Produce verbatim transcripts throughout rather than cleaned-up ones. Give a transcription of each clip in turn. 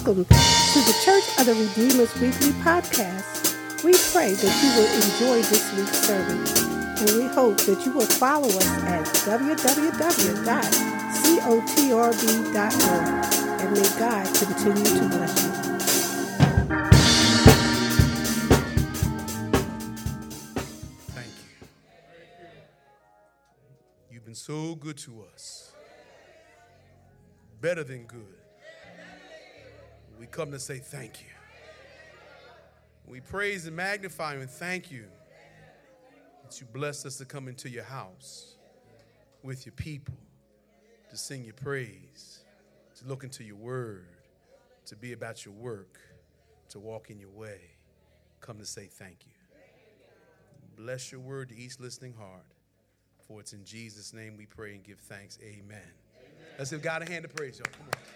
welcome to the Church of the Redeemer's Weekly Podcast. We pray that you will enjoy this week's service, and we hope that you will follow us at w w w dot cotrb dot org, and may God continue to bless you. Thank you. You've been so good to us. Better than good. We come to say thank you. We praise and magnify you and thank you that you blessed us to come into your house with your people, to sing your praise, to look into your word, to be about your work, to walk in your way. Come to say thank you. Bless your word to each listening heart, for it's in Jesus' name we pray and give thanks. Amen. Amen. Let's give God a hand of praise, y'all. Come on.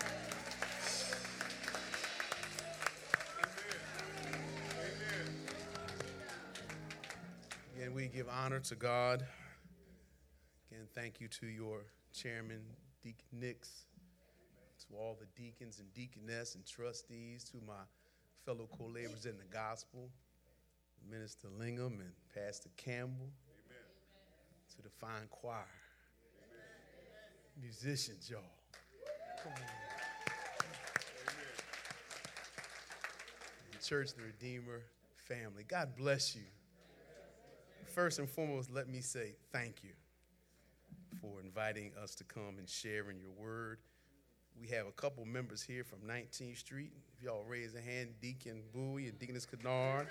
Again, we give honor to God. Again, thank you to your chairman, Deacon Nix, to all the deacons and deaconess and trustees, to my fellow co-laborers in the gospel, Minister Lingham and Pastor Campbell, amen, to the fine choir, amen, musicians, y'all. Come on. The Church of the Redeemer family, God bless you. First and foremost, let me say thank you for inviting us to come and share in your word. We have a couple members here from nineteenth Street. If y'all raise a hand, Deacon Bowie and Deaconess Kennard.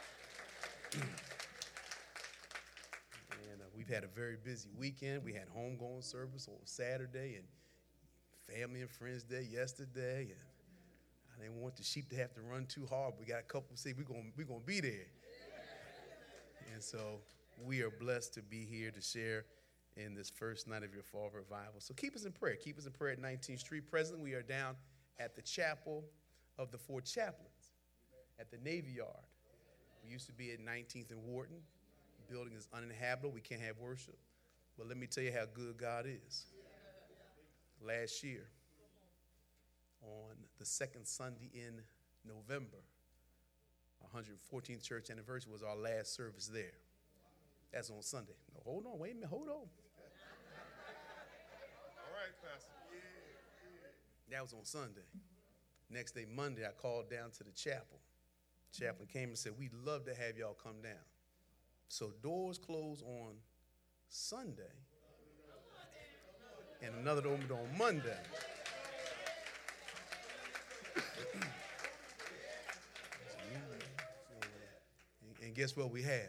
And uh, we've had a very busy weekend. We had homegoing service on Saturday and family and friends day yesterday. And I didn't want the sheep to have to run too hard. We got a couple say we're going we're gonna be there. And so we are blessed to be here to share in this first night of your fall revival. So keep us in prayer. Keep us in prayer at nineteenth Street. Presently, we are down at the Chapel of the Four Chaplains at the Navy Yard. We used to be at nineteenth and Wharton. The building is uninhabitable. We can't have worship. But let me tell you how good God is. Last year, on the second Sunday in November, our one hundred fourteenth church anniversary was our last service there. That's on Sunday. No, hold on, wait a minute, hold on. All right, Pastor. That was on Sunday. Next day, Monday, I called down to the chapel. Chaplain came and said, we'd love to have y'all come down. So doors closed on Sunday, and another door opened on Monday. And guess what we have?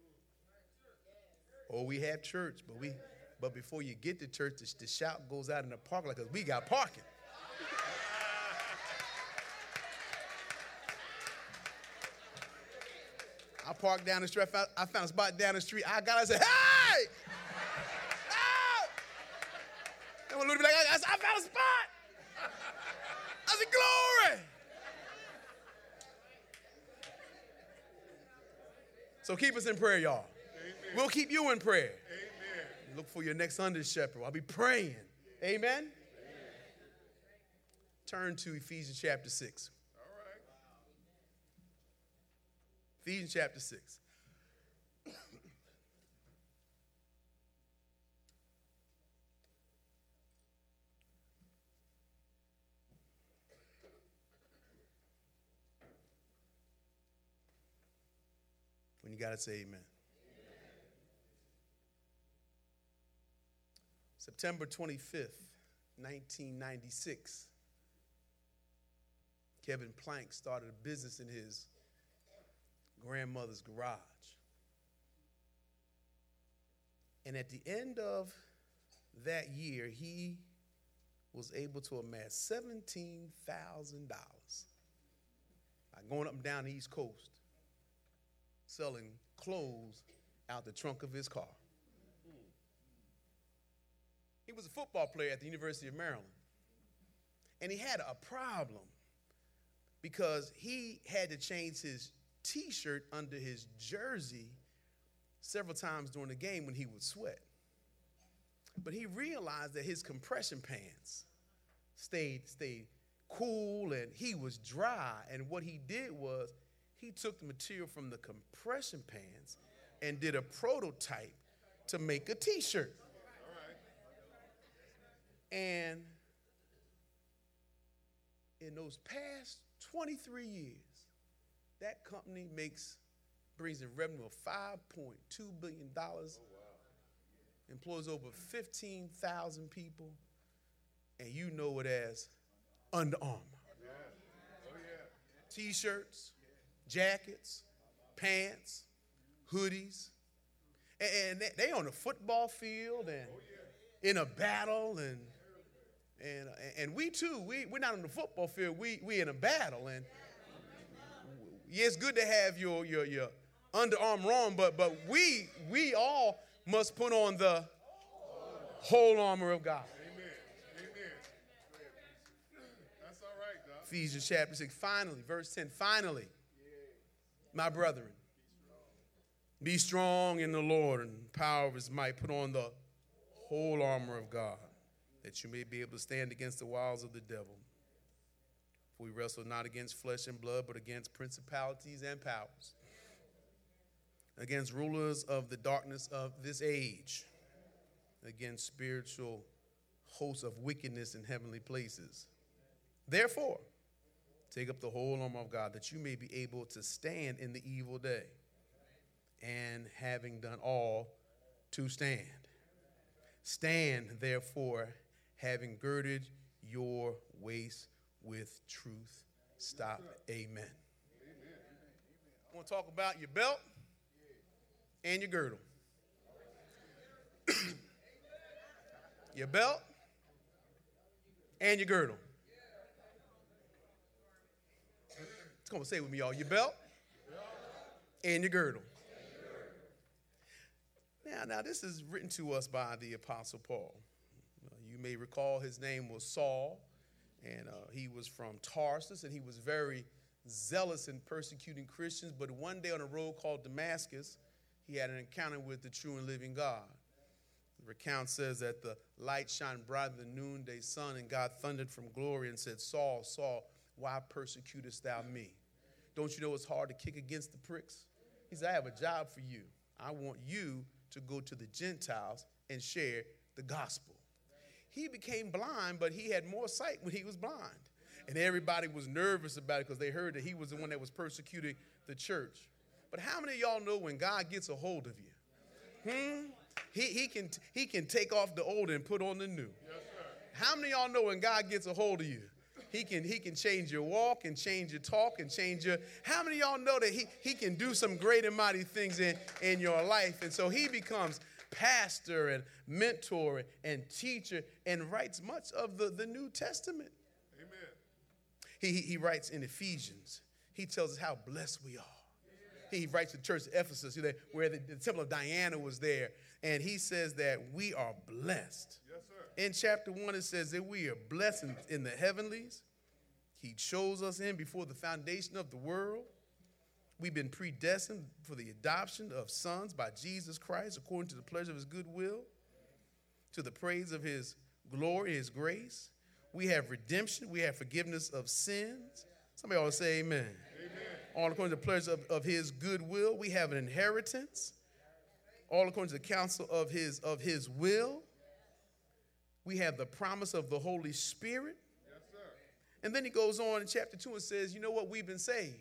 Oh, we have church, but we, but before you get to church, the, the shout goes out in the parking lot because we got parking. I parked down the street. I found, I found a spot down the street. I got out and said, hey! Oh! And when Lou be like, I, I found a spot. I said, glory! So keep us in prayer, y'all. Amen. We'll keep you in prayer. Amen. Look for your next under shepherd. I'll be praying. Amen? Amen? Turn to Ephesians chapter six. All right. Ephesians chapter six. When you got to say amen. Amen. September twenty-fifth, nineteen ninety-six, Kevin Plank started a business in his grandmother's garage. And at the end of that year, he was able to amass seventeen thousand dollars by going up and down the East Coast, selling clothes out the trunk of his car. He was a football player at the University of Maryland. And he had a problem because he had to change his T-shirt under his jersey several times during the game when he would sweat. But he realized that his compression pants stayed, stayed cool and he was dry. And what he did was he took the material from the compression pants and did a prototype to make a T-shirt. And in those past twenty-three years, that company makes brings in revenue of five point two billion dollars, oh, wow. Employs over fifteen thousand people, and you know it as Under Armour. Yeah. Oh, yeah. T-shirts, jackets, pants, hoodies, and, and they, they on the football field and oh, yeah. in a battle, and and and we too, we, we're not on the football field, we we in a battle, and yeah, it's good to have your your your Under Armour on, but but we we all must put on the whole armor of God. Amen. Amen. That's all right, Doc. Ephesians chapter six. Finally, verse ten. Finally, my brethren, be strong in the Lord and the power of his might. Put on the whole armor of God, that you may be able to stand against the wiles of the devil. For we wrestle not against flesh and blood, but against principalities and powers, against rulers of the darkness of this age, against spiritual hosts of wickedness in heavenly places. Therefore, take up the whole armor of God, that you may be able to stand in the evil day, and having done all, to stand. Stand, therefore, having girded your waist with truth. Stop. Amen. Amen. I want to talk about your belt and your girdle. Your belt and your girdle. It's going to say it with me, y'all. Your belt and your girdle. Now, now, this is written to us by the Apostle Paul. Uh, you may recall his name was Saul, and uh, he was from Tarsus, and he was very zealous in persecuting Christians. But one day on a road called Damascus, he had an encounter with the true and living God. The account says that the light shined brighter than the noonday sun, and God thundered from glory and said, Saul, Saul, why persecutest thou me? Don't you know it's hard to kick against the pricks? He said, I have a job for you. I want you to go to the Gentiles and share the gospel. He became blind, but he had more sight when he was blind. And everybody was nervous about it because they heard that he was the one that was persecuting the church. But how many of y'all know when God gets a hold of you, hmm, he, he, can, he can take off the old and put on the new? Yes, sir. How many of y'all know when God gets a hold of you, he can, he can change your walk and change your talk and change your... How many of y'all know that he, he can do some great and mighty things in, in your life? And so he becomes pastor and mentor and teacher and writes much of the, the New Testament. Amen. He, he, he writes in Ephesians. He tells us how blessed we are. He writes to the church of Ephesus, where the, the temple of Diana was there. And he says that we are blessed. Yes, sir. In chapter one, it says that we are blessed in, in the heavenlies. He chose us in before the foundation of the world. We've been predestined for the adoption of sons by Jesus Christ, according to the pleasure of his good will, to the praise of his glory, his grace. We have redemption. We have forgiveness of sins. Somebody ought to say amen. All according to the pleasure of, of his good will. We have an inheritance. All according to the counsel of his, of his will. We have the promise of the Holy Spirit. Yes, sir. And then he goes on in chapter two and says, you know what? We've been saved.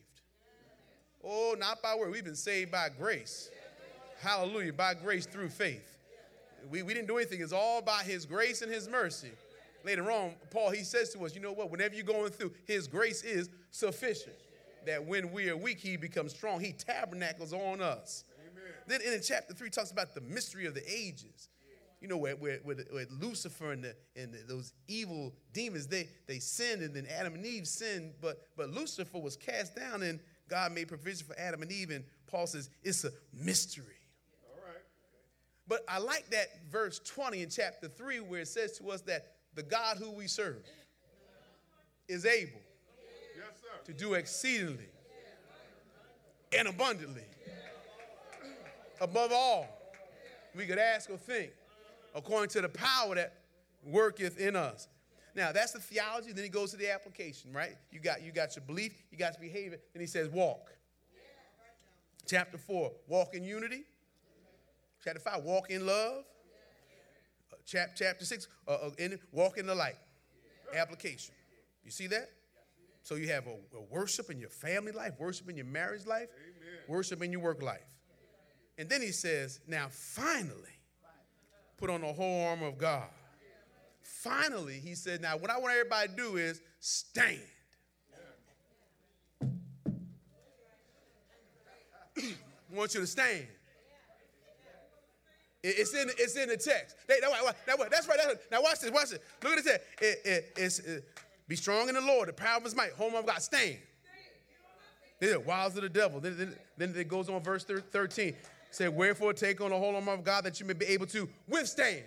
Oh, not by word. We've been saved by grace. Hallelujah. By grace through faith. We, we didn't do anything. It's all by his grace and his mercy. Later on, Paul, he says to us, you know what? Whenever you're going through, his grace is sufficient. That when we are weak, he becomes strong. He tabernacles on us. Amen. Then in chapter three, talks about the mystery of the ages. You know, where, where, where, where Lucifer and, the, and the, those evil demons, they, they sinned, and then Adam and Eve sinned. But, but Lucifer was cast down, and God made provision for Adam and Eve. And Paul says, it's a mystery. All right. But I like that verse twenty in chapter three, where it says to us that the God who we serve is able to do exceedingly and abundantly above all we could ask or think, according to the power that worketh in us. Now, that's the theology. Then he goes to the application, right? You got, you got your belief. You got your behavior. Then he says walk. Chapter four, walk in unity. Chapter five, walk in love. Uh, chap, chapter six, uh, uh, in, walk in the light. Application. You see that? So you have a, a worship in your family life, worship in your marriage life, Amen. Worship in your work life. And then he says, now finally, put on the whole armor of God. Finally, he said, now what I want everybody to do is stand. I want you to stand. It's in, it's in the text. They, that, that, that's right. That's right. Now watch this. Watch this. Look at this. It, it, it's, it, be strong in the Lord, the power of his might. Home of God. Stand. They're the wiles of the devil. Then, then, then it goes on verse thirteen. It said, wherefore take on the whole armor of God that you may be able to withstand.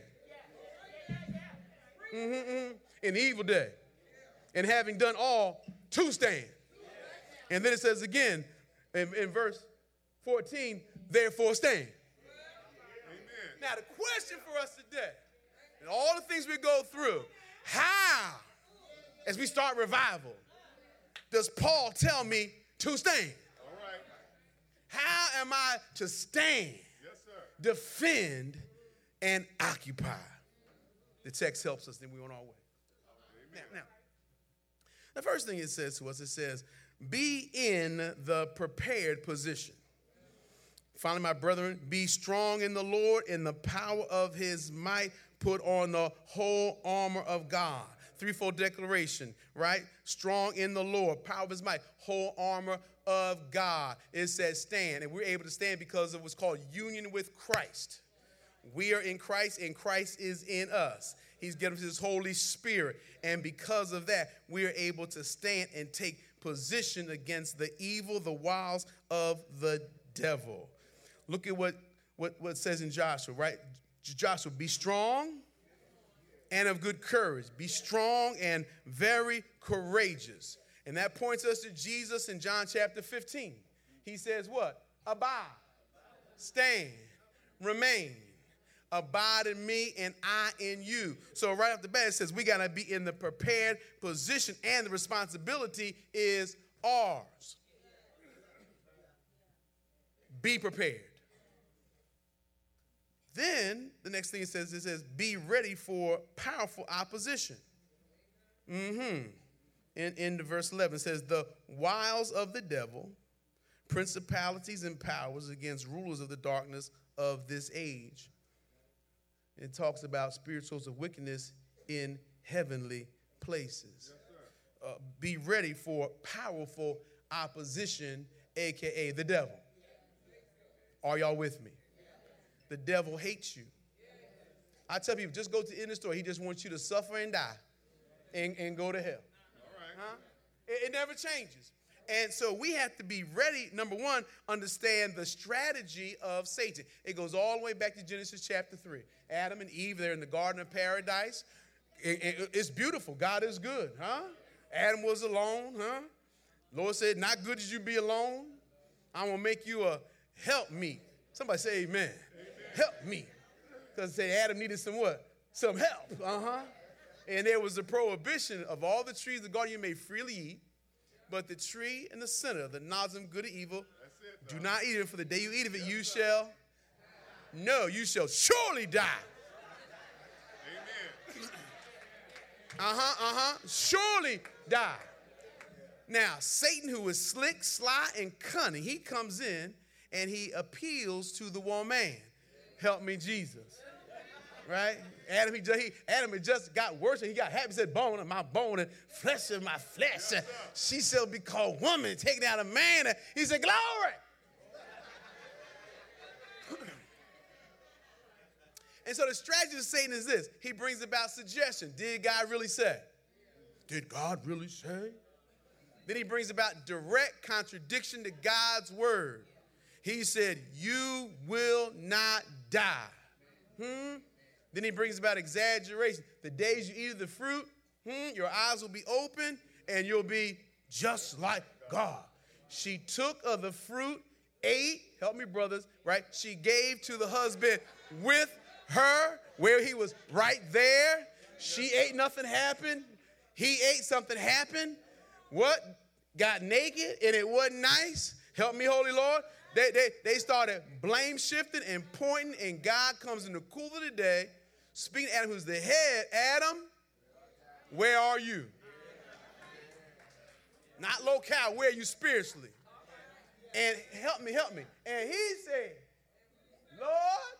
Mm-hmm, mm-hmm. In the evil day. And having done all, to stand. And then it says again in, in verse fourteen, therefore stand. Now, the question for us today, and all the things we go through, how, as we start revival, does Paul tell me to stand? All right. How am I to stand, yes, sir. Defend, and occupy? The text helps us, then we're on our way. Now, now, the first thing it says to us, it says, be in the prepared position. Finally, my brethren, be strong in the Lord, in the power of his might. Put on the whole armor of God. Threefold declaration, right? Strong in the Lord, power of his might, whole armor of God. It says stand, and we're able to stand because of what's called union with Christ. We are in Christ, and Christ is in us. He's given us his Holy Spirit, and because of that, we are able to stand and take position against the evil, the wiles of the devil. Look at what, what, what it says in Joshua, right? Joshua, be strong and of good courage. Be strong and very courageous. And that points us to Jesus in John chapter fifteen. He says what? Abide, stand, remain. Abide in me and I in you. So right off the bat, it says we got to be in the prepared position, and the responsibility is ours. Be prepared. Then the next thing it says, it says, be ready for powerful opposition. Mm-hmm. In, in the verse eleven, it says, the wiles of the devil, principalities and powers against rulers of the darkness of this age. It talks about spirituals of wickedness in heavenly places. Yes, uh, be ready for powerful opposition, a k a the devil. Are y'all with me? The devil hates you. I tell people, just go to the end of the story. He just wants you to suffer and die and, and go to hell. All right. Huh? It, it never changes. And so we have to be ready, number one, understand the strategy of Satan. It goes all the way back to Genesis chapter three. Adam and Eve, they're in the Garden of Paradise. It, it, it's beautiful. God is good, huh? Adam was alone, huh? Lord said, not good as you be alone. I'm going to make you a helpmeet. Somebody say amen. Amen. Help me. Because say Adam needed some what? Some help. Uh-huh. And there was a prohibition of all the trees of the garden you may freely eat, but the tree in the center, the knowledge of good and evil, it, do not eat it, for the day you eat of it, you shall, no, you shall surely die. Amen. Uh-huh, uh-huh, surely die. Now, Satan, who is slick, sly, and cunning, he comes in and he appeals to the woman. Help me, Jesus. Right? Adam, he, just, he, Adam had just got worse, and he got happy. He said, bone of my bone and flesh of my flesh. And she shall be called woman, taken out of man. And he said, glory. And so the strategy of Satan is this. He brings about suggestion. Did God really say? Did God really say? Then he brings about direct contradiction to God's word. He said, you will not die. Hmm? Then he brings about exaggeration. The days you eat of the fruit, hmm, your eyes will be open and you'll be just like God. She took of the fruit, ate, help me brothers, right? She gave to the husband with her where he was right there. She ate, nothing happened. He ate, something happened. What? Got naked and it wasn't nice. Help me, Holy Lord. They, they, they started blame shifting and pointing, and God comes in the cool of the day, speaking to Adam, who's the head. Adam, where are you? Not locale, where are you spiritually? And help me, help me. And he said, Lord,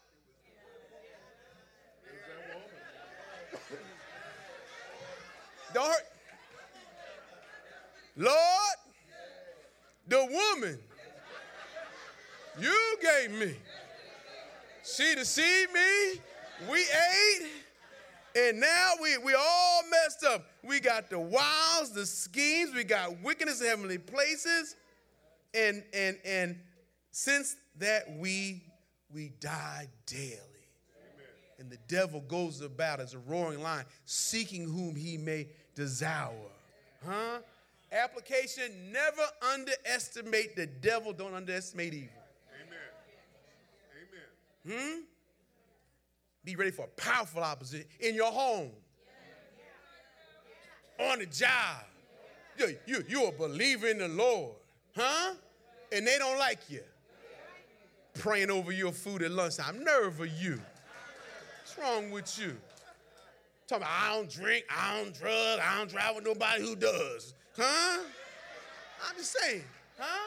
don't hurt. Lord, the woman you gave me, she deceived me, we ate, and now we, we all messed up. We got the wiles, the schemes, we got wickedness in heavenly places, and and and since that we we die daily. Amen. And the devil goes about as a roaring lion, seeking whom he may devour. Huh? Application, never underestimate the devil, don't underestimate evil. Amen. Amen. Hmm? Be ready for powerful opposition in your home, on the job. You, you, you're a believer in the Lord, huh? And they don't like you. Praying over your food at lunchtime. Nerve of you. What's wrong with you? Talking about, I don't drink, I don't drug, I don't drive with nobody who does. Huh? I'm just saying, huh?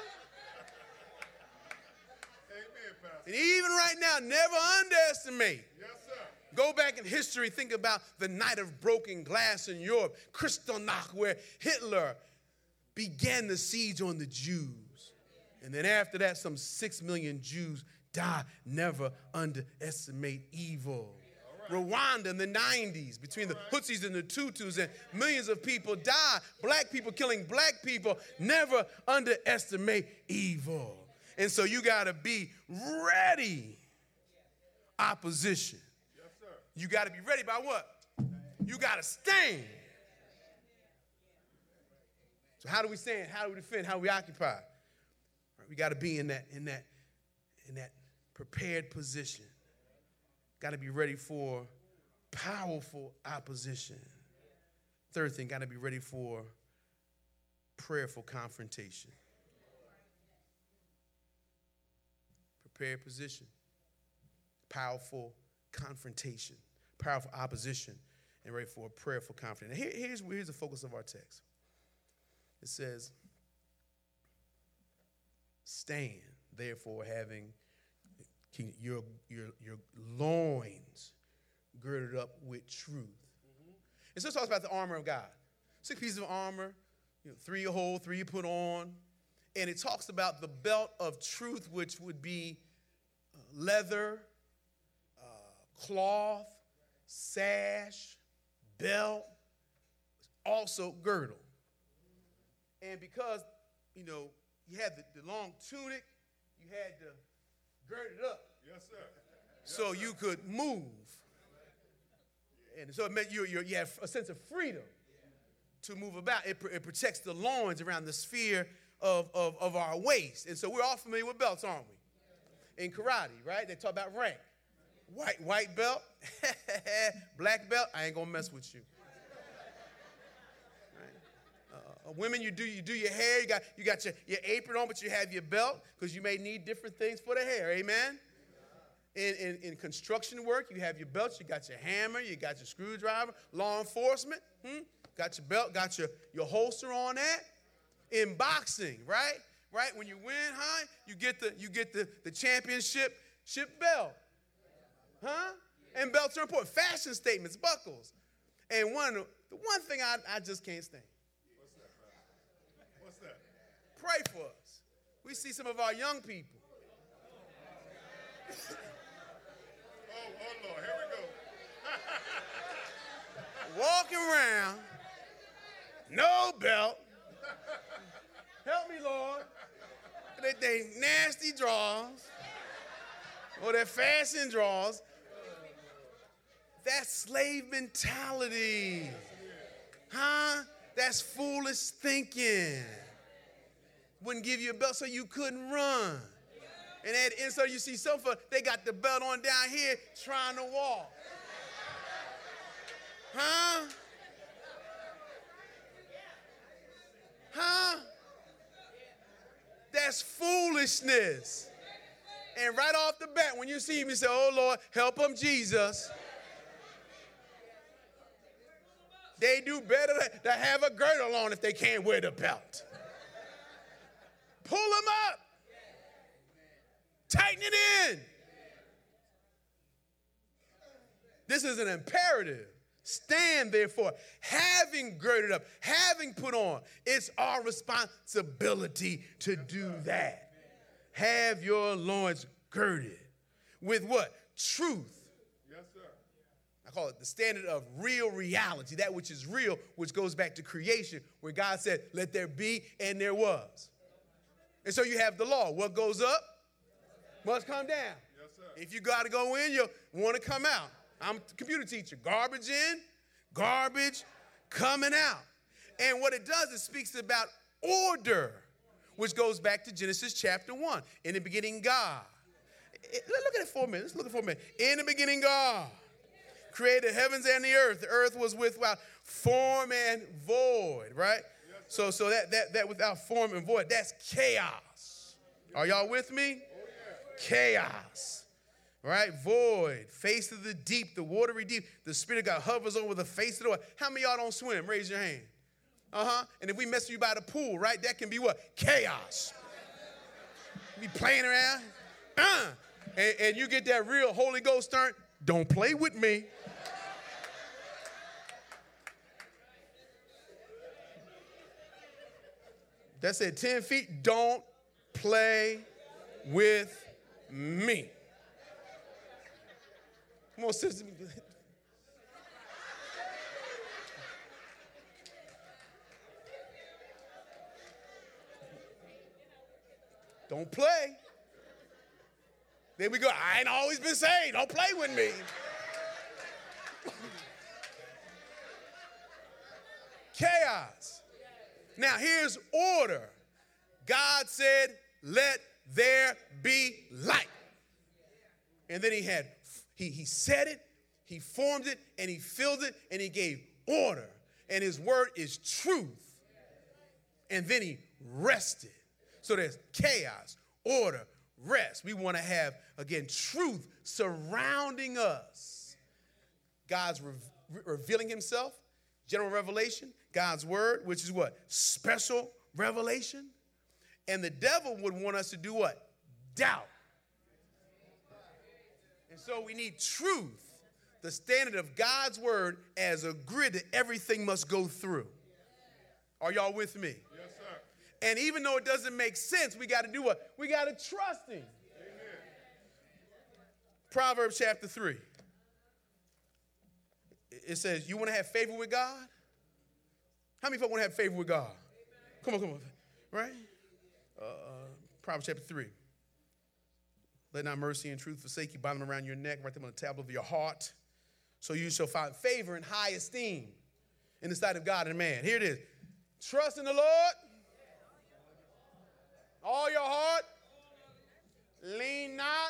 Amen, Pastor. And even right now, never underestimate. Yes, sir. Go back in history, think about the night of broken glass in Europe, Kristallnacht, where Hitler began the siege on the Jews. And then after that, some six million Jews died. Never underestimate evil. Rwanda in the nineties, between the Hutsis and the Tutus, and millions of people died. Black people killing black people. Never underestimate evil. And so you got to be ready. Opposition. Yes, sir. You got to be ready by what? You got to stand. So how do we stand? How do we defend? How do we occupy? Right, we got to be in that, in that, in that prepared position. Got to be ready for powerful opposition. Third thing, got to be ready for prayerful confrontation. Prepared position, powerful confrontation, powerful opposition, and ready for a prayerful confrontation. Here, here's, here's the focus of our text. It says, stand, therefore, having Your, your, your loins girded up with truth. Mm-hmm. And so it talks about the armor of God. Six pieces of armor, you know, three you hold, three you put on. And it talks about the belt of truth, which would be uh, leather, uh, cloth, sash, belt, also girdle. And because, you know, you had the, the long tunic, you had to gird it up. Yes, sir. Yes, so sir. You could move. And so it meant you, you, you have a sense of freedom to move about. It, it protects the loins around the sphere of, of, of our waist. And so we're all familiar with belts, aren't we? In karate, right? They talk about rank. White, white belt, black belt, I ain't going to mess with you. Uh, women, you do you do your hair. You got you got your, your apron on, but you have your belt because you may need different things for the hair. Amen. In, in in construction work, you have your belt. You got your hammer. You got your screwdriver. Law enforcement, hmm? Got your belt. Got your your holster on that. In boxing, right, right. When you win, huh? You get the you get the the championship ship belt, huh? And belts are important. Fashion statements, buckles, and one the one thing I I just can't stand. Pray for us. We see some of our young people. Oh, oh Lord, here we go. Walking around, no belt. Help me, Lord. They, they nasty drawers, or their fashion drawers. That's slave mentality. Huh? That's foolish thinking. Wouldn't give you a belt so you couldn't run. And, at, and so you see some folks, they got the belt on down here trying to walk. Huh? That's foolishness. And right off the bat, when you see him, you say, oh, Lord, help them, Jesus. They do better to have a girdle on if they can't wear the belt. Pull them up. Tighten it in. This is an imperative. Stand therefore, having girded up, having put on. It's our responsibility to do that. Have your loins girded with what? Truth. Yes, sir. I call it the standard of real reality, that which is real, which goes back to creation, where God said, let there be, and there was. And so you have the law. What goes up must come down. Yes, sir. If you got to go in, you want to come out. I'm a computer teacher. Garbage in, garbage coming out. And what it does, it speaks about order, which goes back to Genesis chapter one. In the beginning, God. Look at it for a minute. Let's look at it for a minute. In the beginning, God created the heavens and the earth. The earth was without form and void, right? Yes, so so that, that, that without form and void, that's chaos. Are y'all with me? Oh, yeah. Chaos. Right? Void, face of the deep, the watery deep. The Spirit of God hovers over the face of the water. How many of y'all don't swim? Raise your hand. Uh-huh. And if we mess you by the pool, right, that can be what? Chaos. You be playing around. Uh, and, and you get that real Holy Ghost turn. Don't play with me. That said ten feet. Don't play with me. Come on, sister. Don't play. Then we go, I ain't always been saved. Don't play with me. Chaos. Now here's order. God said, let there be light. And then he had He, he said it, he formed it, and he filled it, and he gave order. And his word is truth. And then he rested. So there's chaos, order, rest. We want to have, again, truth surrounding us. God's re- revealing himself, general revelation, God's word, which is what? Special revelation. And the devil would want us to do what? Doubt. And so we need truth, the standard of God's word as a grid that everything must go through. Are y'all with me? Yes, sir. And even though it doesn't make sense, we got to do what? We got to trust him. Amen. Proverbs chapter three. It says, you want to have favor with God? How many folks want to have favor with God? Come on, come on. Right? Uh, Proverbs chapter three. Let not mercy and truth forsake you. Bind them around your neck. Write them on the tablet of your heart. So you shall find favor and high esteem in the sight of God and man. Here it is. Trust in the Lord. All your heart. Lean not.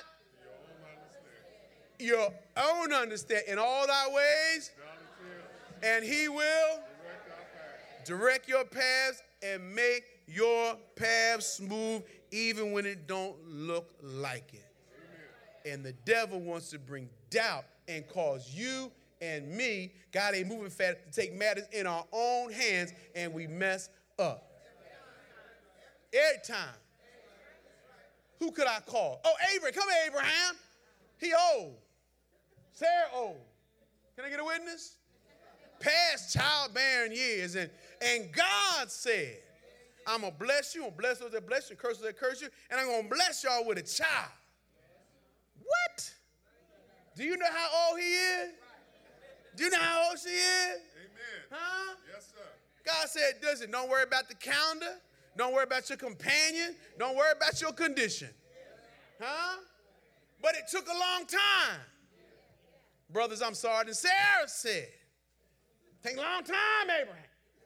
Your own understanding. In all thy ways. And he will direct your paths and make your paths smooth even when it don't look like it. And the devil wants to bring doubt and cause you and me, God ain't moving fast, to take matters in our own hands, and we mess up. Every time. Who could I call? Oh, Abraham. Come here, Abraham. He old. Sarah old. Can I get a witness? Past childbearing years. And, and God said, I'm going to bless you. I'm going to bless those that bless you, curse those that curse you, and I'm going to bless y'all with a child. What? Do you know how old he is? Do you know how old she is? Amen. Huh? Yes, sir. God said, listen, don't worry about the calendar. Don't worry about your companion. Don't worry about your condition. Huh? But it took a long time. Brothers, I'm sorry. And Sarah said, take a long time, Abraham.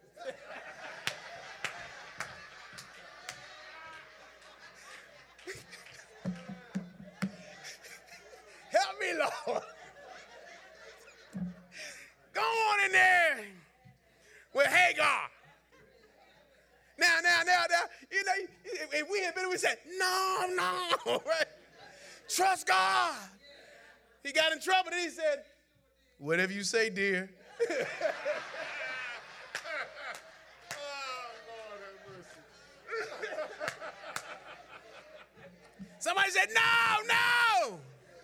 Help me, Lord. Go on in there with Hagar. Now, now, now, now, you know, if we had been, we said, no, no, right? Trust God. He got in trouble and he said, whatever you say, dear. Somebody said, no, no.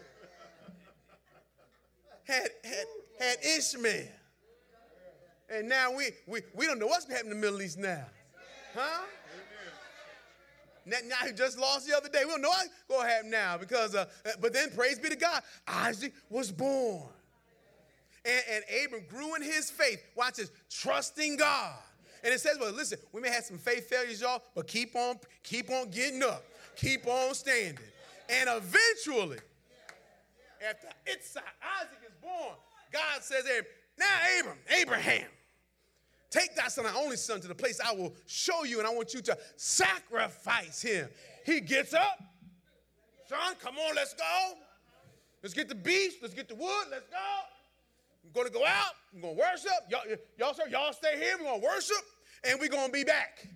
Had, had, had Ishmael. And now we, we, we don't know what's happening in the Middle East now. Huh? Now, now he just lost the other day. We don't know what's going to happen now because, uh, but then praise be to God, Isaac was born. And, and Abram grew in his faith. Watch this, trusting God. And it says, well, listen, we may have some faith failures, y'all, but keep on, keep on getting up. Keep on standing. And eventually, after Isaac, Isaac is born, God says, now Abram, Abraham, take thy son, thy only son, to the place I will show you, and I want you to sacrifice him. He gets up. Son, come on, let's go. Let's get the beast. Let's get the wood. Let's go. We're going to go out. We're going to worship. Y'all, y'all, sir, y'all stay here. We're going to worship, and we're going to be back.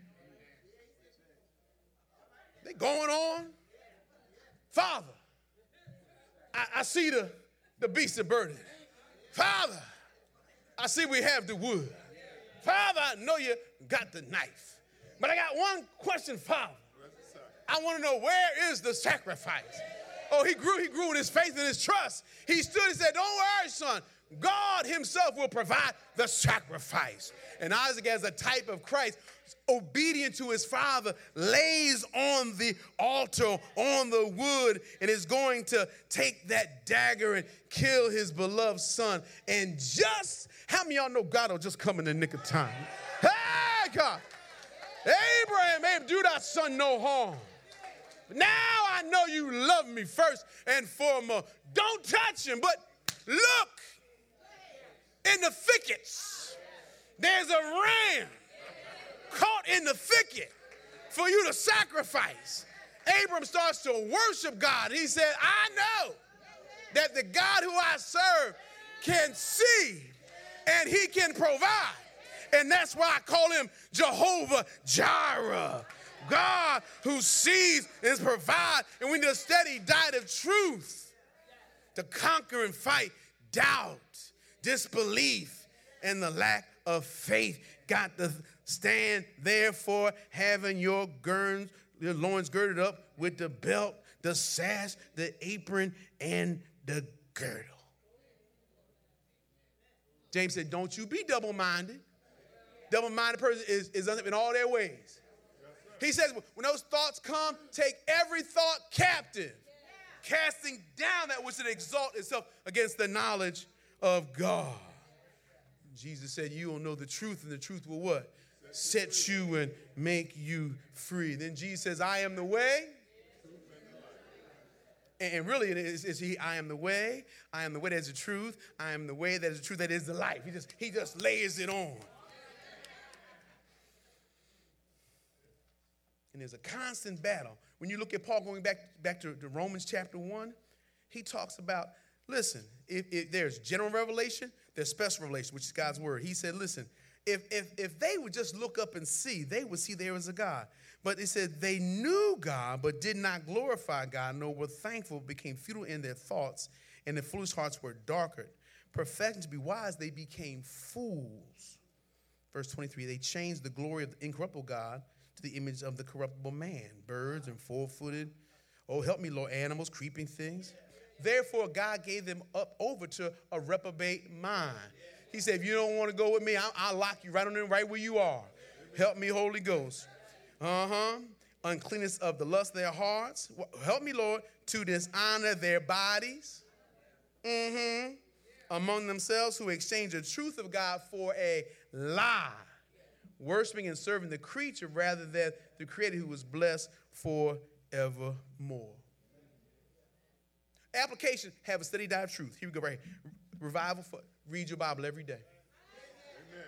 They going on. Father, I, I see the, the beast of burden. Father, I see we have the wood. Father, I know you got the knife. But I got one question, Father. I want to know, where is the sacrifice? Oh, he grew, he grew in his faith and his trust. He stood and said, don't worry, son. God himself will provide the sacrifice. And Isaac, as a type of Christ, obedient to his father, lays on the altar, on the wood, and is going to take that dagger and kill his beloved son. And just, how many of y'all know God will just come in the nick of time? Hey, God. Abraham, Abraham, do thy son no harm. Now I know you love me first and foremost. Don't touch him, but look in the thickets. There's a ram caught in the thicket for you to sacrifice. Abram starts to worship God. He said, I know that the God who I serve can see and he can provide. And that's why I call him Jehovah Jireh. God who sees and provides. And we need a steady diet of truth to conquer and fight doubt, disbelief, and the lack of faith. Got to stand, therefore, having your, gurns, your loins girded up with the belt, the sash, the apron, and the girdle. James said, don't you be double-minded. Double-minded person is, is in all their ways. He says, when those thoughts come, take every thought captive, casting down that which would exalt itself against the knowledge of God. Jesus said, you will know the truth, and the truth will what? Set you and make you free. Then Jesus says, I am the way. And really, it is, is he, I am the way. I am the way that is the truth. I am the way that is the truth that is the life. He just, he just layers it on. And there's a constant battle. When you look at Paul going back, back to, to Romans chapter one, he talks about, listen, if, if there's general revelation, there's special revelation, which is God's word. He said, listen, if, if, if they would just look up and see, they would see there was a God. But it said they knew God, but did not glorify God, nor were thankful, became futile in their thoughts, and their foolish hearts were darkened. Professing to be wise, they became fools. Verse twenty-three, they changed the glory of the incorruptible God to the image of the corruptible man, birds and four-footed, oh, help me, Lord, animals, creeping things. Therefore, God gave them up over to a reprobate mind. He said, if you don't want to go with me, I'll, I'll lock you right on in, right where you are. Help me, Holy Ghost. Uh-huh. Uncleanness of the lust of their hearts. Help me, Lord, to dishonor their bodies. Mm-hmm. Among themselves, who exchange the truth of God for a lie, worshiping and serving the creature rather than the Creator, who was blessed forevermore. Application, have a steady diet of truth. Here we go right here. Revival, for, read your Bible every day. Amen.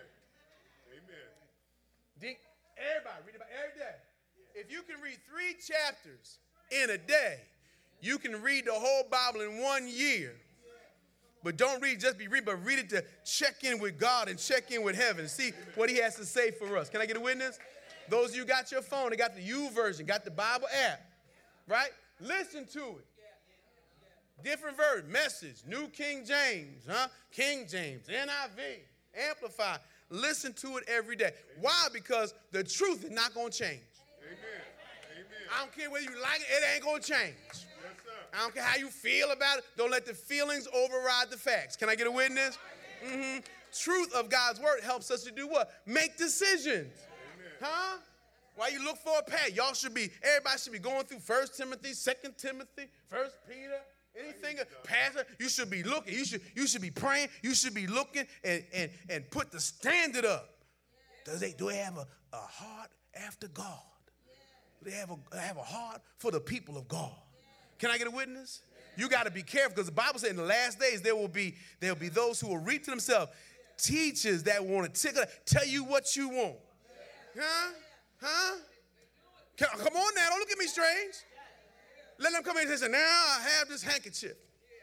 Amen. Everybody, read it every day. If you can read three chapters in a day, you can read the whole Bible in one year. But don't read, just be read, but read it to check in with God and check in with heaven and see what he has to say for us. Can I get a witness? Those of you got your phone, they got the U version, got the Bible app, right? Listen to it. Different version, Message, New King James, huh? King James, N I V, Amplify. Listen to it every day. Why? Because the truth is not going to change. Amen. Amen. I don't care whether you like it, it ain't going to change. Yes, sir. I don't care how you feel about it. Don't let the feelings override the facts. Can I get a witness? Mm-hmm. Truth of God's word helps us to do what? Make decisions. Amen. Huh? Why you look for a path? Y'all should be, everybody should be going through First Timothy, Second Timothy, First Peter, anything. Pastor, you should be looking. You should, you should be praying. You should be looking and, and, and put the standard up. Does they, do they have a, a heart after God? Do they have a, have a heart for the people of God? Can I get a witness? You got to be careful because the Bible said in the last days there will be there will be those who will reap to themselves teachers that want to tickle, tell you what you want. Huh? Huh? Come on now, don't look at me strange. Let them come in and say, now I have this handkerchief.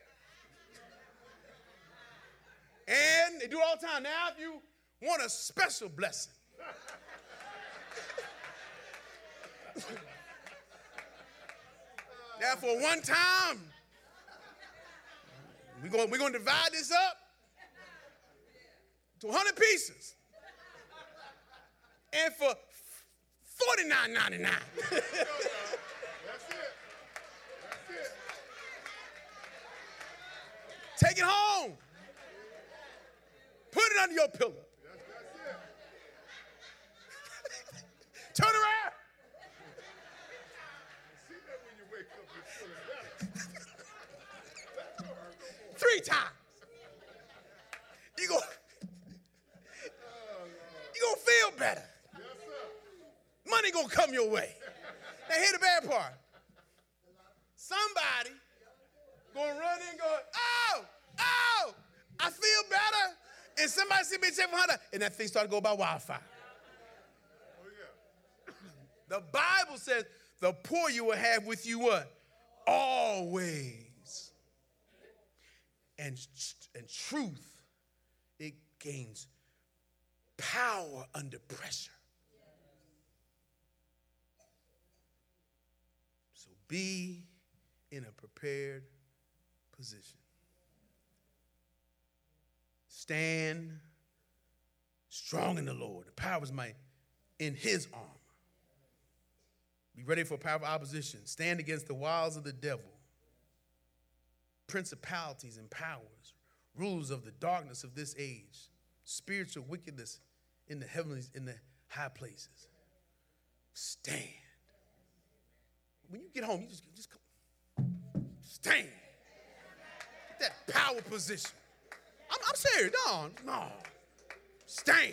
And they do it all the time. Now if you want a special blessing. Now for one time, we're going we're going to divide this up to one hundred pieces. And for forty-nine ninety-nine. That's it. That's it. Take it home. Put it under your pillow. That's, that's it. Turn around. See that when you wake up and feeling better. Three times. You go, you gonna feel better. Yes, sir. Money gonna come your way. Now here's the bad part. Somebody gonna run in and go, oh, oh, I feel better. And somebody see me check for one hundred, and that thing started to go by wildfire. Oh, yeah. The Bible says the poor you will have with you what? Always. And, and truth, it gains power under pressure. So be in a prepared position. Stand strong in the Lord. The power is might in his armor. Be ready for powerful opposition. Stand against the wiles of the devil, principalities and powers, rulers of the darkness of this age, spiritual wickedness in the heavenlies, in the high places. Stand. When you get home, you just, just come. Stand. Get that power position. I'm, I'm serious. No, no. Stand.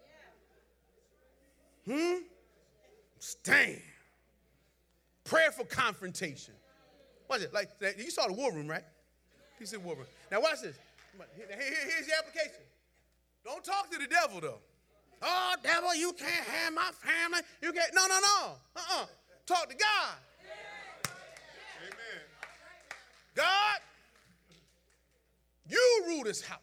Hmm? Stand. Prayerful confrontation. Watch it. Like, you saw the war room, right? You see the war room. Now watch this. Here, here, here's the application. Don't talk to the devil, though. Oh, devil, you can't have my family. You can't. No, no, no. Uh-uh. Talk to God. Amen. God, you rule this house.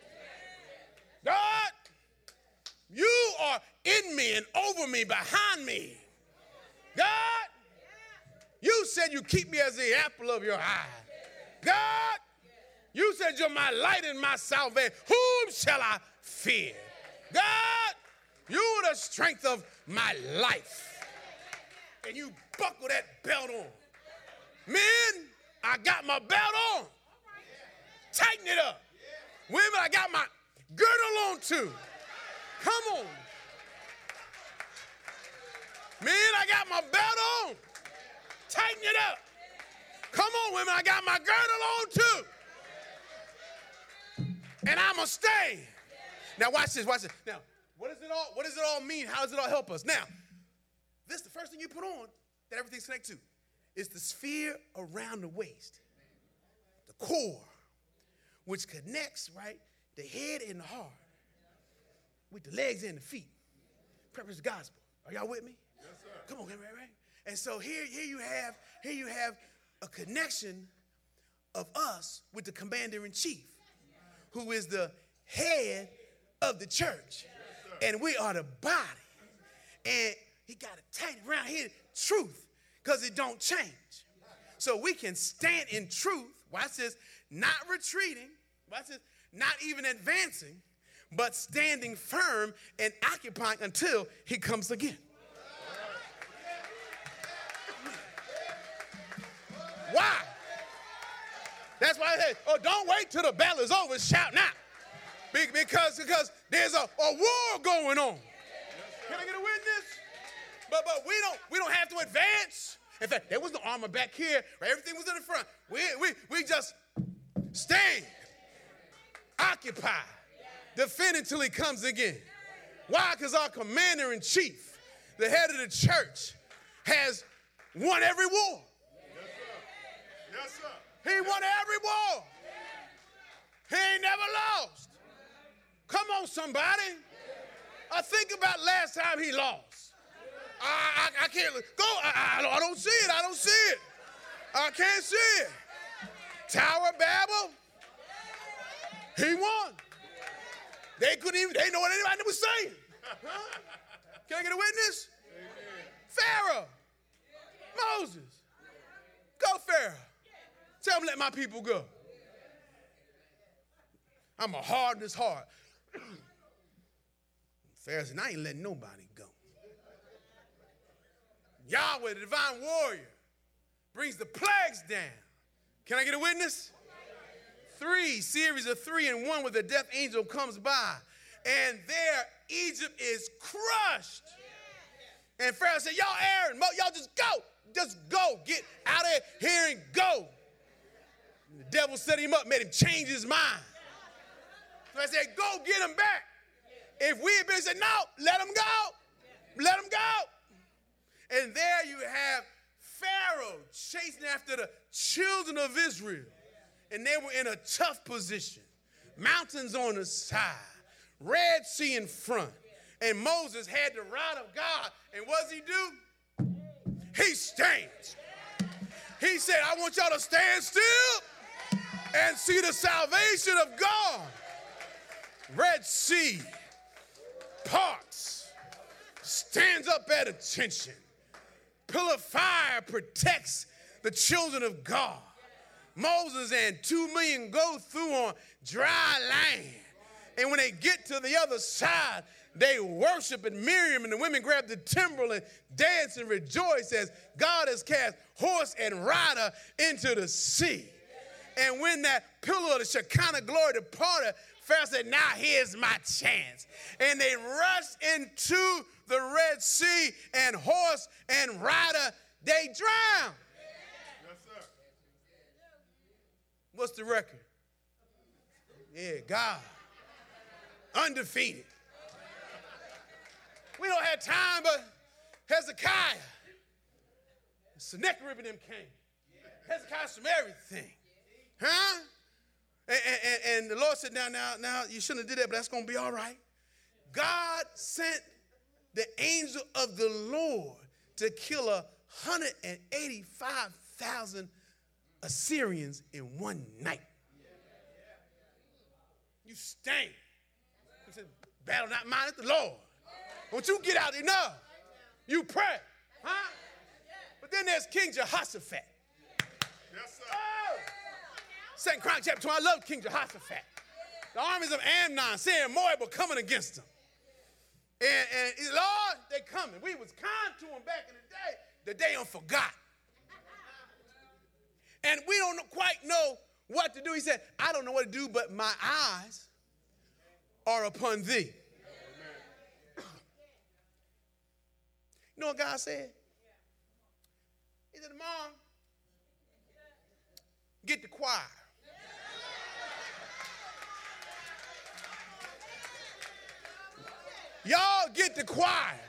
God, you are in me and over me, behind me. God, you said you keep me as the apple of your eye. God, you said you're my light and my salvation. Whom shall I fear? God, you are the strength of my life. And you buckle that belt on. Men, I got my belt on. Tighten it up. Women, I got my girdle on too. Come on. Men, I got my belt on. Tighten it up. Come on, women, I got my girdle on too. And I'm going to stay. Now watch this, watch this. Now, what does it all, what does it all mean? How does it all help us? Now, this the first thing you put on that everything's connected to is the sphere around the waist, the core, which connects, right, the head and the heart with the legs and the feet. Preface the gospel. Are y'all with me? Yes, sir. Come on, right, right. And so here, here you have, here you have a connection of us with the commander-in-chief, who is the head of the church. And we are the body. And he got it tight around here, truth, because it don't change. So we can stand in truth, watch this, not retreating, watch this, not even advancing, but standing firm and occupying until he comes again. Why? That's why I said, oh, don't wait till the battle is over, shout now. Because, because there's a, a war going on. Can I get a witness? But but we don't we don't have to advance. In fact, there was no armor back here. Right? Everything was in the front. We we we just stand, occupy, defend until he comes again. Why? Because our commander in chief, the head of the church, has won every war. Yes, sir. He won every war. He ain't never lost. Come on, somebody. I think about last time he lost. I, I, I can't go. I, I, don't, I don't see it. I don't see it. I can't see it. Tower of Babel. He won. They couldn't even. They didn't know what anybody was saying. Huh? Can I get a witness? Amen. Pharaoh. Moses. Go, Pharaoh. Tell him let my people go. I'm a hard this heart. Pharaoh said, I ain't letting nobody go. Yahweh, the divine warrior, brings the plagues down. Can I get a witness? Three, series of three and one where the death angel comes by. And there Egypt is crushed. And Pharaoh said, y'all Aaron, y'all just go. Just go. Get out of here and go. And the devil set him up, made him change his mind. So I said, go get him back. If we had been said, no, let him go. Let him go. And there you have Pharaoh chasing after the children of Israel. And they were in a tough position. Mountains on the side. Red Sea in front. And Moses had the rod of God. And what does he do? He stands. He said, I want y'all to stand still and see the salvation of God. Red Sea parts, stands up at attention. Pillar of fire protects the children of God. Moses and two million go through on dry land. And when they get to the other side, they worship, and Miriam and the women grab the timbrel and dance and rejoice as God has cast horse and rider into the sea. And when that pillar of the Shekinah glory departed, Pharaoh said, now here's my chance. And they rushed into the Red Sea, and horse and rider, they drowned. Yes, sir. What's the record? Yeah, God. Undefeated. We don't have time, but Hezekiah, Sennacherib and them came. Hezekiah's from everything. Huh? And, and, and the Lord said, now, now, now, you shouldn't have did that, but that's going to be all right. God sent the angel of the Lord to kill one hundred eighty-five thousand Assyrians in one night. You stand. He said, battle not mine, it's the Lord. Don't you get out enough. You pray. Huh? But then there's King Jehoshaphat. Yes, sir. Oh! Second Chronicles chapter two, I love King Jehoshaphat. The armies of Amnon, Syria, Moab were coming against him. And, and Lord, they coming. We was kind to them back in the day. The day on forgot. And we don't quite know what to do. He said, I don't know what to do, but my eyes are upon thee. You know what God said? He said, Mom, get the choir. Y'all get the choir.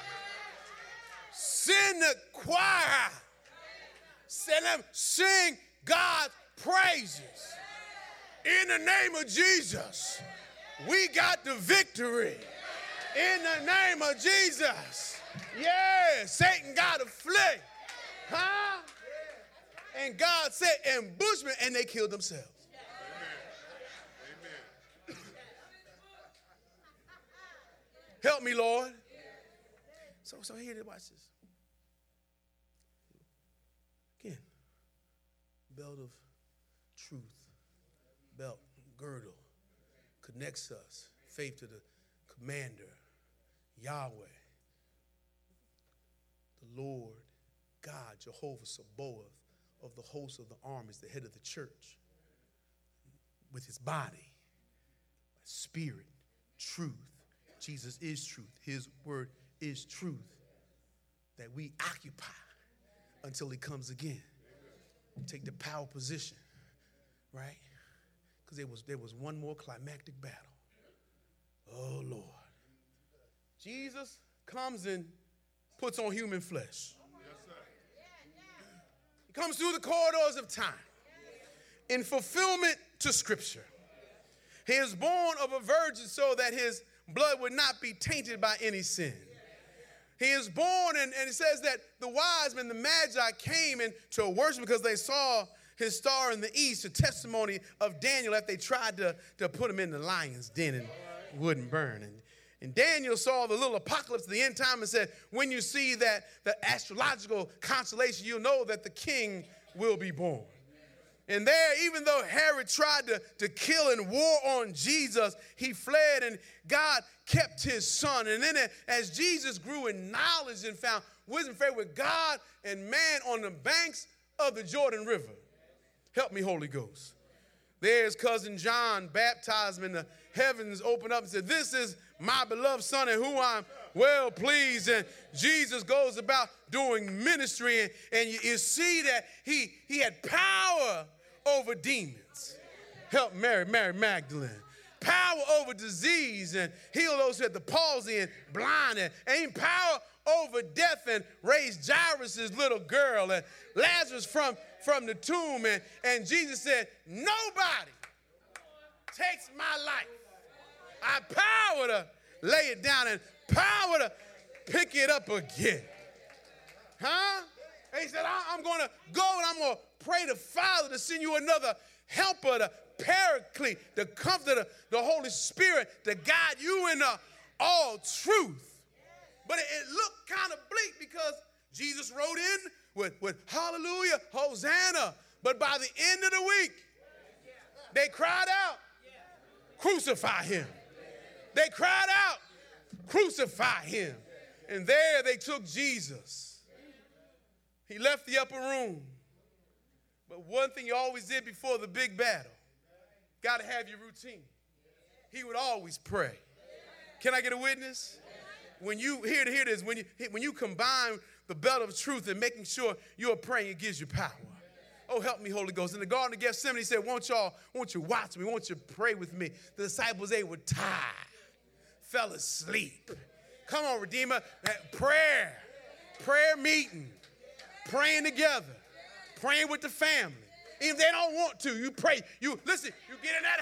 Send the choir. Send them sing God's praises. In the name of Jesus, we got the victory. In the name of Jesus. Yeah, Satan got to flee. Huh? And God said ambushment, and they killed themselves. Help me, Lord. So, so here, watch this. Again, belt of truth, belt, girdle, connects us. Faith to the commander, Yahweh, the Lord, God, Jehovah Sabaoth of the host of the armies, the head of the church, with his body, spirit, truth. Jesus is truth. His word is truth that we occupy until he comes again. Take the power position, right? Because there was, there was one more climactic battle. Oh, Lord. Jesus comes and puts on human flesh. He comes through the corridors of time in fulfillment to Scripture. He is born of a virgin so that his blood would not be tainted by any sin. He is born, and, and it says that the wise men, the Magi, came in to worship because they saw his star in the east, a testimony of Daniel that they tried to, to put him in the lion's den and wouldn't burn. And, and Daniel saw the little apocalypse of the end time and said, when you see that the astrological constellation, you'll know that the king will be born. And there, even though Herod tried to, to kill and war on Jesus, he fled and God kept his son. And then as Jesus grew in knowledge and found wisdom, favor with God and man on the banks of the Jordan River. Help me, Holy Ghost. There's cousin John baptized him and the heavens opened up and said, this is my beloved son in whom I'm well pleased. And Jesus goes about doing ministry, and, and you, you see that he, he had power over demons. Help Mary, Mary Magdalene. Power over disease and heal those who had the palsy and blind, and, and power over death and raised Jairus' little girl and Lazarus from, from the tomb. And, and Jesus said, nobody takes my life. I have power to lay it down and power to pick it up again. Huh? And he said, I'm going to go and I'm going to pray to Father to send you another helper, the Paraclete, the Comforter, the Holy Spirit to guide you in uh, all truth. But it, it looked kind of bleak because Jesus rode in with, with hallelujah, Hosanna. But by the end of the week, they cried out, crucify him. They cried out, crucify him. And there they took Jesus. He left the upper room. But one thing he always did before the big battle, got to have your routine. He would always pray. Can I get a witness? When you, here to hear this, when you, when you combine the belt of truth and making sure you're praying, it gives you power. Oh, help me, Holy Ghost. In the Garden of Gethsemane, he said, won't y'all, won't you watch me? Won't you pray with me? The disciples, they were tired, fell asleep. Come on, Redeemer. Prayer, prayer meeting, praying together, praying with the family. If they don't want to, you pray. You listen, you get in that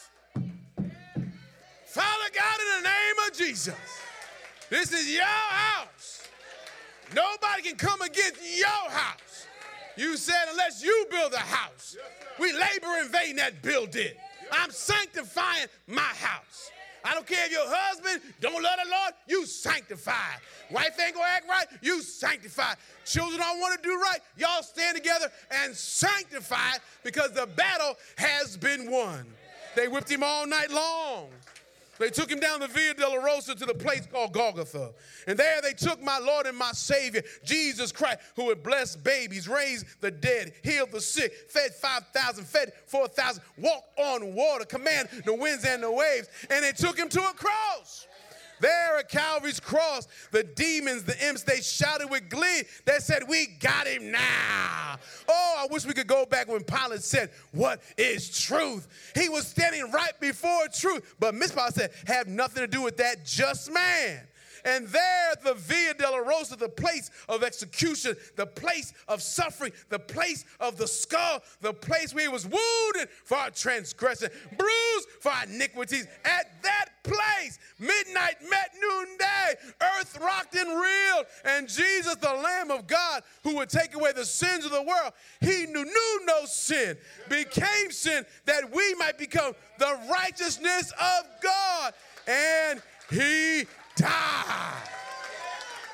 house. Father God, in the name of Jesus, this is your house. Nobody can come against your house. You said, unless you build a house, we labor in vain that build it. I'm sanctifying my house. I don't care if your husband don't love the Lord, you sanctify. Wife ain't gonna act right, you sanctify. Children don't want to do right, y'all stand together and sanctify because the battle has been won. They whipped him all night long. They took him down the Via Dolorosa to the place called Golgotha. And there they took my Lord and my Savior, Jesus Christ, who had blessed babies, raised the dead, healed the sick, fed five thousand, fed four thousand, walked on water, commanded the winds and the waves. And they took him to a cross. There at Calvary's cross, the demons, the imps, they shouted with glee. They said, we got him now. Oh, I wish we could go back when Pilate said, what is truth? He was standing right before truth. But Mizpah said, have nothing to do with that just man. And there, the Via Dolorosa, the place of execution, the place of suffering, the place of the skull, the place where he was wounded for our transgression, bruised for our iniquities. At that place, midnight met noonday, earth rocked and reeled, and Jesus, the Lamb of God, who would take away the sins of the world, he knew, knew no sin, became sin that we might become the righteousness of God. And he died.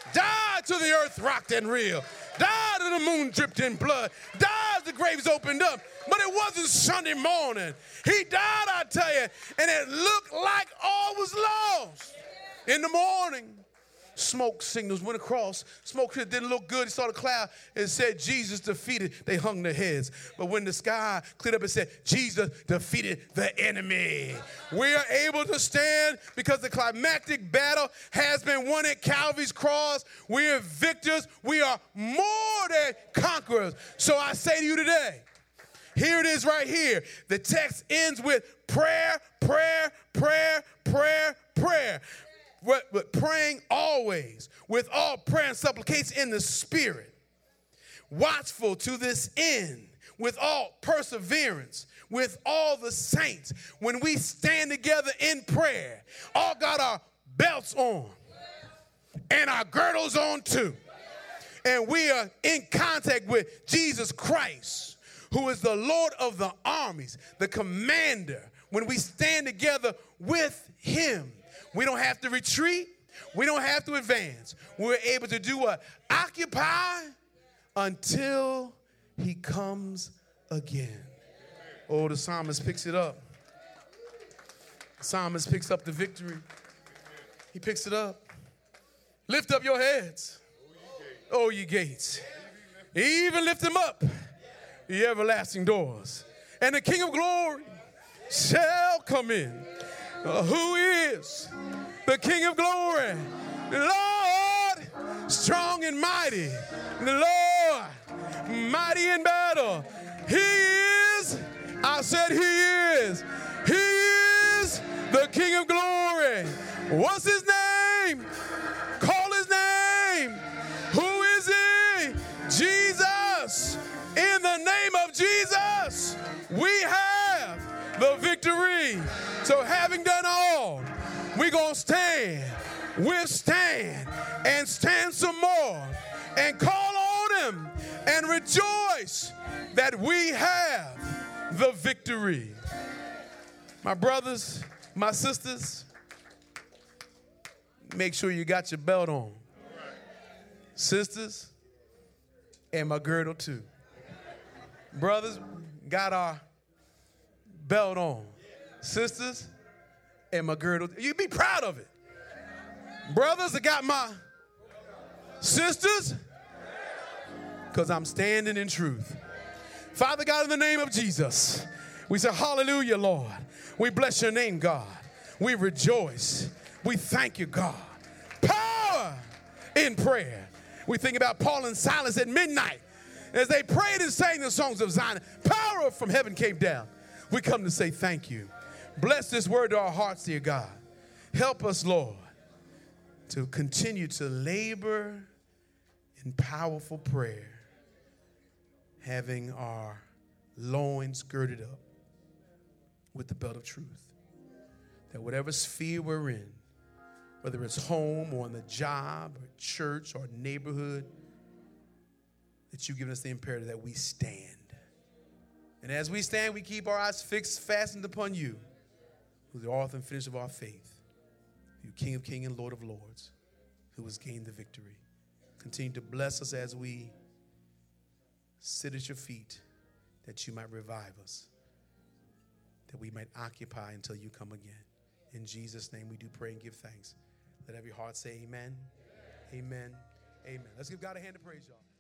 Died to the earth rocked and real. Died and the moon dripped in blood. Died the graves opened up. But it wasn't Sunday morning. He died, I tell you, and it looked like all was lost. In the morning, smoke signals went across. Smoke didn't look good. He saw the cloud and said, Jesus defeated. They hung their heads. But when the sky cleared up, it said, Jesus defeated the enemy. We are able to stand because the climactic battle has been won at Calvary's cross. We are victors. We are more than conquerors. So I say to you today, here it is right here. The text ends with prayer, prayer, prayer, prayer, prayer. But praying always with all prayer and supplication in the Spirit, watchful to this end, with all perseverance, with all the saints. When we stand together in prayer, all got our belts on and our girdles on too. And we are in contact with Jesus Christ, who is the Lord of the armies, the commander. When we stand together with him, we don't have to retreat. We don't have to advance. We're able to do what? Occupy until he comes again. Oh, the psalmist picks it up. The psalmist picks up the victory. He picks it up. Lift up your heads, oh, ye gates. Even lift them up, ye everlasting doors. And the King of glory shall come in. Uh, who is the King of glory? The Lord, strong and mighty. The Lord, mighty in battle. He is, I said he is. He is the King of glory. What's his name? Call his name. Who is he? Jesus. In the name of Jesus, we have the victory. So having done all, we're going to stand, withstand, and stand some more, and call on him, and rejoice that we have the victory. My brothers, my sisters, make sure you got your belt on. Sisters, and my girdle too. Brothers, got our belt on. Sisters, and my girdle. You be proud of it. Brothers, I got my sisters, because I'm standing in truth. Father God, in the name of Jesus, we say hallelujah, Lord. We bless your name, God. We rejoice. We thank you, God. Power in prayer. We think about Paul and Silas at midnight as they prayed and sang the songs of Zion. Power from heaven came down. We come to say thank you. Bless this word to our hearts, dear God. Help us, Lord, to continue to labor in powerful prayer, having our loins girded up with the belt of truth. That whatever sphere we're in, whether it's home or on the job or church or neighborhood, that you've given us the imperative that we stand. And as we stand, we keep our eyes fixed, fastened upon you, who's the author and finisher of our faith, you King of kings and Lord of lords, who has gained the victory. Continue to bless us as we sit at your feet, that you might revive us, that we might occupy until you come again. In Jesus' name we do pray and give thanks. Let every heart say amen, amen, amen. Let's give God a hand of praise, y'all.